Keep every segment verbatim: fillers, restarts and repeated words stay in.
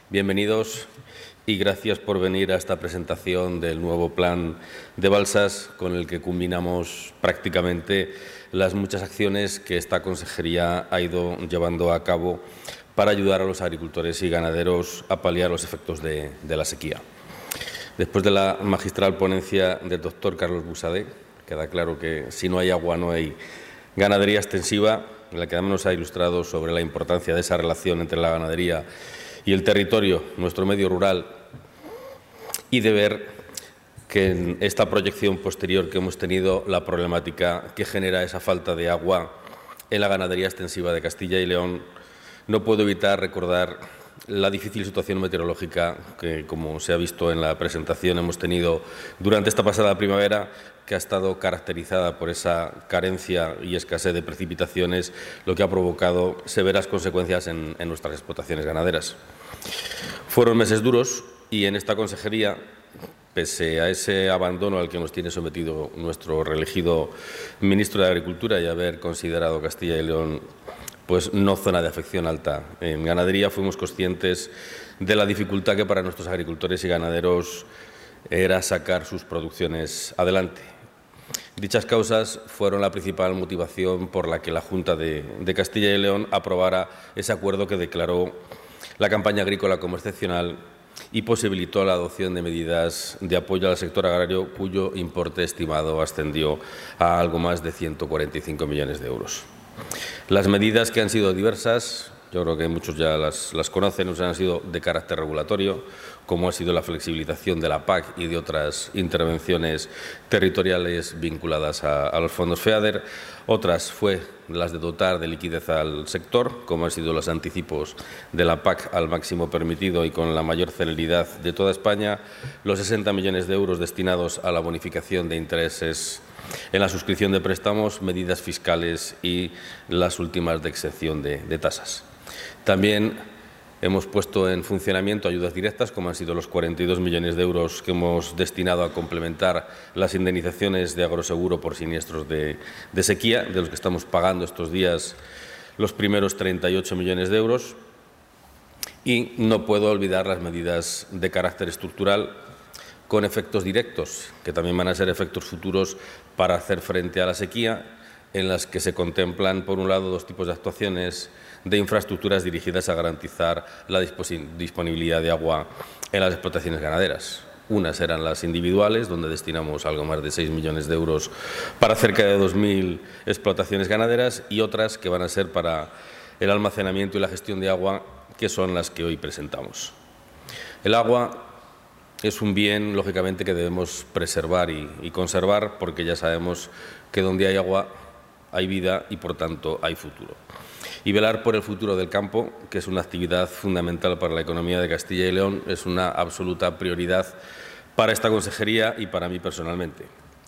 Bienvenidos y gracias por venir a esta presentación del nuevo plan de balsas con el que culminamos prácticamente las muchas acciones que esta consejería ha ido llevando a cabo para ayudar a los agricultores y ganaderos a paliar los efectos de, de la sequía. Después de la magistral ponencia del doctor Carlos Busadé, queda claro que si no hay agua no hay ganadería extensiva, en la que además nos ha ilustrado sobre la importancia de esa relación entre la ganadería y el territorio, nuestro medio rural, y de ver que en esta proyección posterior que hemos tenido, la problemática que genera esa falta de agua en la ganadería extensiva de Castilla y León, no puedo evitar recordar la difícil situación meteorológica que, como se ha visto en la presentación, hemos tenido durante esta pasada primavera, que ha estado caracterizada por esa carencia y escasez de precipitaciones, lo que ha provocado severas consecuencias en, en nuestras explotaciones ganaderas. Fueron meses duros y en esta consejería, pese a ese abandono al que nos tiene sometido nuestro reelegido ministro de Agricultura y haber considerado Castilla y León pues no zona de afección alta en ganadería, fuimos conscientes de la dificultad que para nuestros agricultores y ganaderos era sacar sus producciones adelante. Dichas causas fueron la principal motivación por la que la Junta de, de Castilla y León aprobara ese acuerdo que declaró la campaña agrícola como excepcional y posibilitó la adopción de medidas de apoyo al sector agrario, cuyo importe estimado ascendió a algo más de ciento cuarenta y cinco millones de euros. Las medidas, que han sido diversas, yo creo que muchos ya las, las conocen, han sido de carácter regulatorio, como ha sido la flexibilización de la P A C y de otras intervenciones territoriales vinculadas a, a los fondos FEADER. Otras fue las de dotar de liquidez al sector, como han sido los anticipos de la P A C al máximo permitido y con la mayor celeridad de toda España, los sesenta millones de euros destinados a la bonificación de intereses en la suscripción de préstamos, medidas fiscales y las últimas de exención de, de tasas. También hemos puesto en funcionamiento ayudas directas, como han sido los cuarenta y dos millones de euros que hemos destinado a complementar las indemnizaciones de agroseguro por siniestros de, de sequía, de los que estamos pagando estos días los primeros treinta y ocho millones de euros. Y no puedo olvidar las medidas de carácter estructural con efectos directos, que también van a ser efectos futuros para hacer frente a la sequía, en las que se contemplan, por un lado, dos tipos de actuaciones de infraestructuras dirigidas a garantizar la disponibilidad de agua en las explotaciones ganaderas. Unas eran las individuales, donde destinamos algo más de seis millones de euros para cerca de dos mil explotaciones ganaderas, y otras que van a ser para el almacenamiento y la gestión de agua, que son las que hoy presentamos. El agua es un bien, lógicamente, que debemos preservar y, y conservar, porque ya sabemos que donde hay agua hay vida y, por tanto, hay futuro. Y velar por el futuro del campo, que es una actividad fundamental para la economía de Castilla y León, es una absoluta prioridad para esta consejería y para mí personalmente.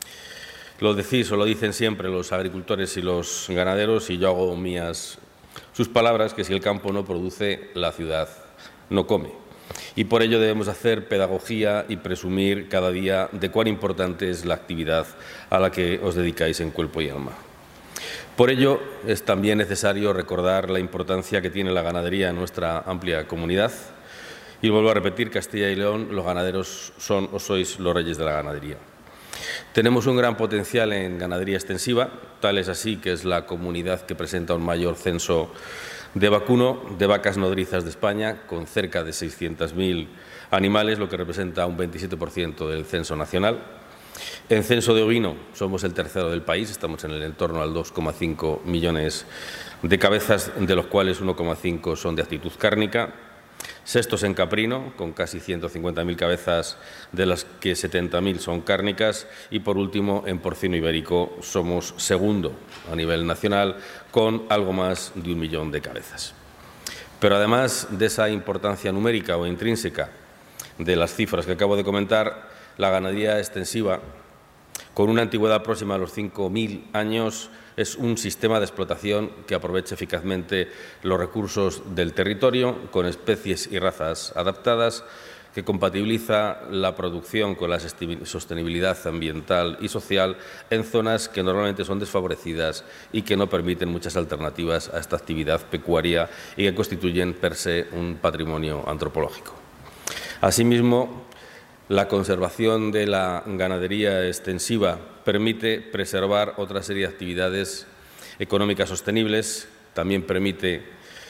Lo decís o lo dicen siempre los agricultores y los ganaderos, y yo hago mías sus palabras, que si el campo no produce, la ciudad no come. Y por ello debemos hacer pedagogía y presumir cada día de cuán importante es la actividad a la que os dedicáis en cuerpo y alma. Por ello, es también necesario recordar la importancia que tiene la ganadería en nuestra amplia comunidad. Y vuelvo a repetir, Castilla y León, los ganaderos son o sois los reyes de la ganadería. Tenemos un gran potencial en ganadería extensiva, tal es así que es la comunidad que presenta un mayor censo de vacuno de vacas nodrizas de España, con cerca de seiscientos mil animales, lo que representa un veintisiete por ciento del censo nacional. En censo de ovino somos el tercero del país, estamos en el entorno al dos coma cinco millones de cabezas, de los cuales uno coma cinco son de actitud cárnica. Sextos en caprino, con casi ciento cincuenta mil cabezas, de las que setenta mil son cárnicas. Y, por último, en porcino ibérico somos segundo a nivel nacional, con algo más de un millón de cabezas. Pero, además de esa importancia numérica o intrínseca de las cifras que acabo de comentar, la ganadería extensiva, con una antigüedad próxima a los cinco mil años, es un sistema de explotación que aprovecha eficazmente los recursos del territorio, con especies y razas adaptadas, que compatibiliza la producción con la sostenibilidad ambiental y social en zonas que normalmente son desfavorecidas y que no permiten muchas alternativas a esta actividad pecuaria y que constituyen per se un patrimonio antropológico. Asimismo, la conservación de la ganadería extensiva permite preservar otra serie de actividades económicas sostenibles, también permite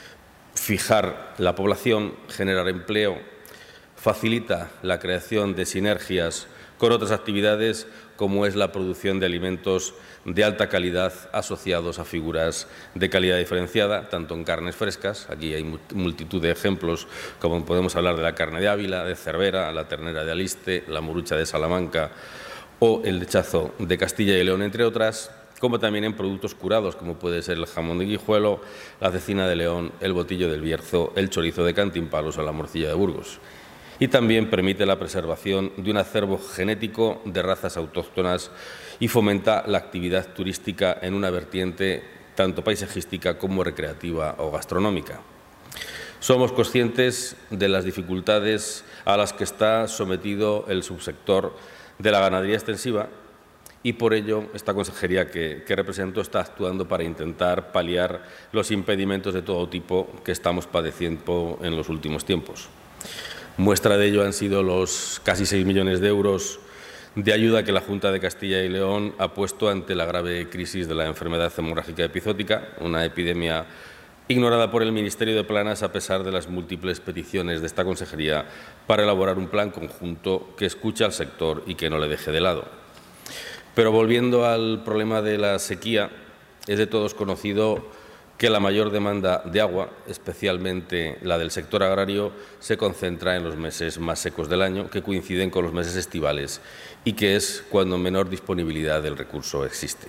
fijar la población, generar empleo, facilita la creación de sinergias con otras actividades como es la producción de alimentos de alta calidad asociados a figuras de calidad diferenciada, tanto en carnes frescas, aquí hay multitud de ejemplos, como podemos hablar de la carne de Ávila, de Cervera, la ternera de Aliste, la morucha de Salamanca o el lechazo de Castilla y León, entre otras, como también en productos curados, como puede ser el jamón de Guijuelo, la cecina de León, el botillo del Bierzo, el chorizo de Cantimpalos o la morcilla de Burgos. Y también permite la preservación de un acervo genético de razas autóctonas y fomenta la actividad turística en una vertiente tanto paisajística como recreativa o gastronómica. Somos conscientes de las dificultades a las que está sometido el subsector de la ganadería extensiva y por ello esta consejería que, que represento está actuando para intentar paliar los impedimentos de todo tipo que estamos padeciendo en los últimos tiempos. Muestra de ello han sido los casi seis millones de euros de ayuda que la Junta de Castilla y León ha puesto ante la grave crisis de la enfermedad hemorrágica epizótica, una epidemia ignorada por el Ministerio de Planas a pesar de las múltiples peticiones de esta consejería para elaborar un plan conjunto que escuche al sector y que no le deje de lado. Pero volviendo al problema de la sequía, es de todos conocido que la mayor demanda de agua, especialmente la del sector agrario, se concentra en los meses más secos del año, que coinciden con los meses estivales y que es cuando menor disponibilidad del recurso existe.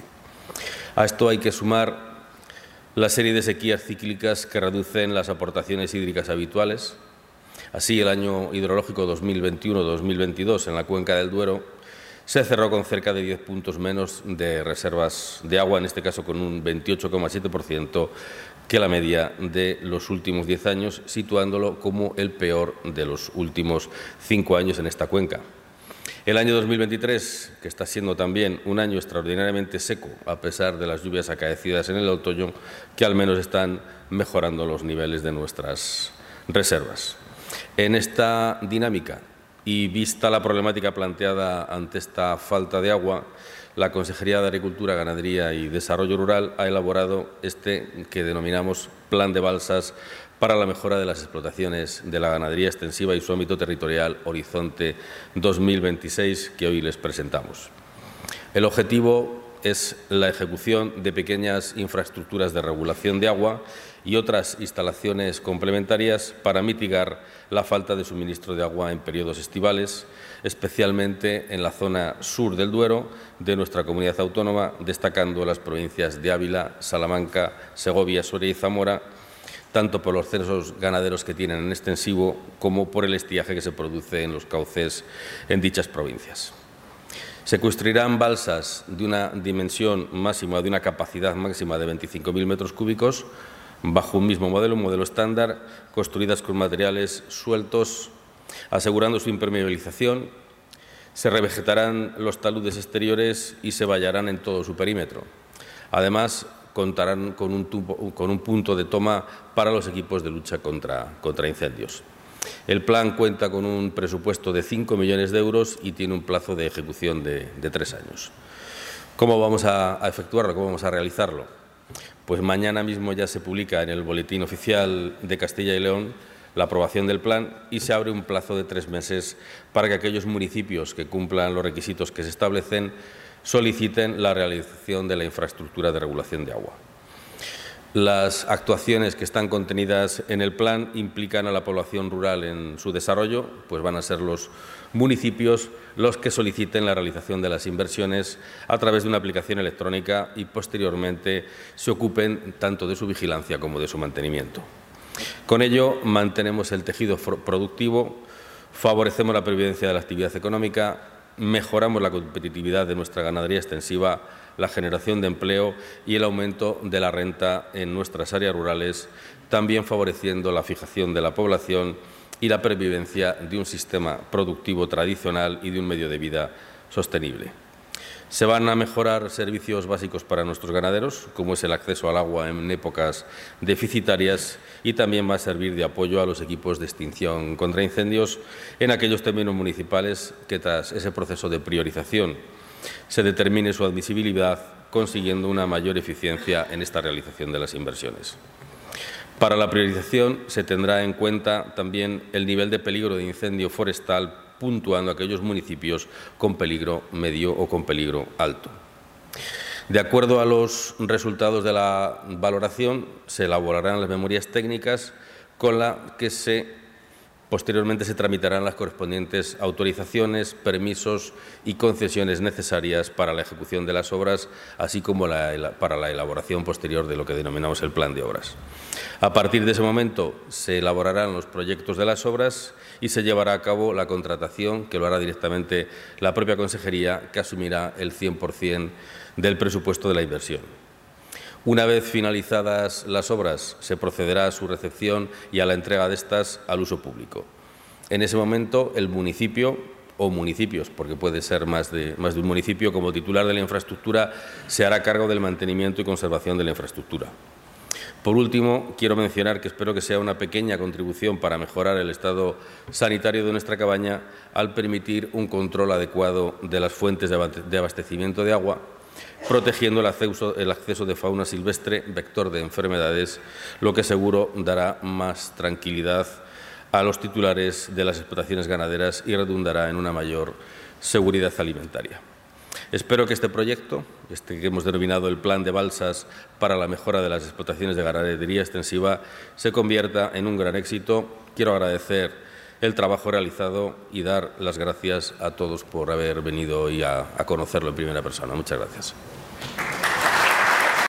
A esto hay que sumar la serie de sequías cíclicas que reducen las aportaciones hídricas habituales. Así, el año hidrológico dos mil veintiuno dos mil veintidós en la cuenca del Duero se cerró con cerca de diez puntos menos de reservas de agua, en este caso con un veintiocho coma siete por ciento que la media de los últimos diez años, situándolo como el peor de los últimos cinco años en esta cuenca. El año dos mil veintitrés, que está siendo también un año extraordinariamente seco, a pesar de las lluvias acaecidas en el otoño, que al menos están mejorando los niveles de nuestras reservas. En esta dinámica, y vista la problemática planteada ante esta falta de agua, la Consejería de Agricultura, Ganadería y Desarrollo Rural ha elaborado este que denominamos Plan de Balsas para la mejora de las explotaciones de la ganadería extensiva y su ámbito territorial Horizonte dos mil veintiséis, que hoy les presentamos. El objetivo es la ejecución de pequeñas infraestructuras de regulación de agua y otras instalaciones complementarias para mitigar la falta de suministro de agua en periodos estivales, especialmente en la zona sur del Duero de nuestra comunidad autónoma, destacando las provincias de Ávila, Salamanca, Segovia, Soria y Zamora, tanto por los censos ganaderos que tienen en extensivo como por el estiaje que se produce en los cauces en dichas provincias. Se construirán balsas de una dimensión máxima, de una capacidad máxima de veinticinco mil metros cúbicos, bajo un mismo modelo, un modelo estándar, construidas con materiales sueltos, asegurando su impermeabilización. Se revegetarán los taludes exteriores y se vallarán en todo su perímetro. Además, contarán con un, tubo, con un punto de toma para los equipos de lucha contra, contra incendios. El plan cuenta con un presupuesto de cinco millones de euros y tiene un plazo de ejecución de, de tres años. ¿Cómo vamos a, a efectuarlo? ¿Cómo vamos a realizarlo? Pues mañana mismo ya se publica en el Boletín Oficial de Castilla y León la aprobación del plan y se abre un plazo de tres meses para que aquellos municipios que cumplan los requisitos que se establecen soliciten la realización de la infraestructura de regulación de agua. Las actuaciones que están contenidas en el plan implican a la población rural en su desarrollo, pues van a ser los municipios los que soliciten la realización de las inversiones a través de una aplicación electrónica y posteriormente se ocupen tanto de su vigilancia como de su mantenimiento. Con ello mantenemos el tejido productivo, favorecemos la pervivencia de la actividad económica, mejoramos la competitividad de nuestra ganadería extensiva, la generación de empleo y el aumento de la renta en nuestras áreas rurales, también favoreciendo la fijación de la población y la pervivencia de un sistema productivo tradicional y de un medio de vida sostenible. Se van a mejorar servicios básicos para nuestros ganaderos, como es el acceso al agua en épocas deficitarias, y también va a servir de apoyo a los equipos de extinción contra incendios en aquellos términos municipales que, tras ese proceso de priorización, se determine su admisibilidad, consiguiendo una mayor eficiencia en esta realización de las inversiones. Para la priorización se tendrá en cuenta también el nivel de peligro de incendio forestal, puntuando aquellos municipios con peligro medio o con peligro alto. De acuerdo a los resultados de la valoración, se elaborarán las memorias técnicas con las que se, posteriormente se tramitarán las correspondientes autorizaciones, permisos y concesiones necesarias para la ejecución de las obras, así como la, para la elaboración posterior de lo que denominamos el plan de obras. A partir de ese momento se elaborarán los proyectos de las obras y se llevará a cabo la contratación, que lo hará directamente la propia Consejería, que asumirá el cien por cien del presupuesto de la inversión. Una vez finalizadas las obras, se procederá a su recepción y a la entrega de estas al uso público. En ese momento, el municipio o municipios, porque puede ser más de, más de un municipio, como titular de la infraestructura, se hará cargo del mantenimiento y conservación de la infraestructura. Por último, quiero mencionar que espero que sea una pequeña contribución para mejorar el estado sanitario de nuestra cabaña al permitir un control adecuado de las fuentes de abastecimiento de agua, protegiendo el acceso, el acceso de fauna silvestre, vector de enfermedades, lo que seguro dará más tranquilidad a los titulares de las explotaciones ganaderas y redundará en una mayor seguridad alimentaria. Espero que este proyecto, este que hemos denominado el Plan de Balsas para la mejora de las explotaciones de ganadería extensiva, se convierta en un gran éxito. Quiero agradecer el trabajo realizado y dar las gracias a todos por haber venido hoy a, a conocerlo en primera persona. Muchas gracias.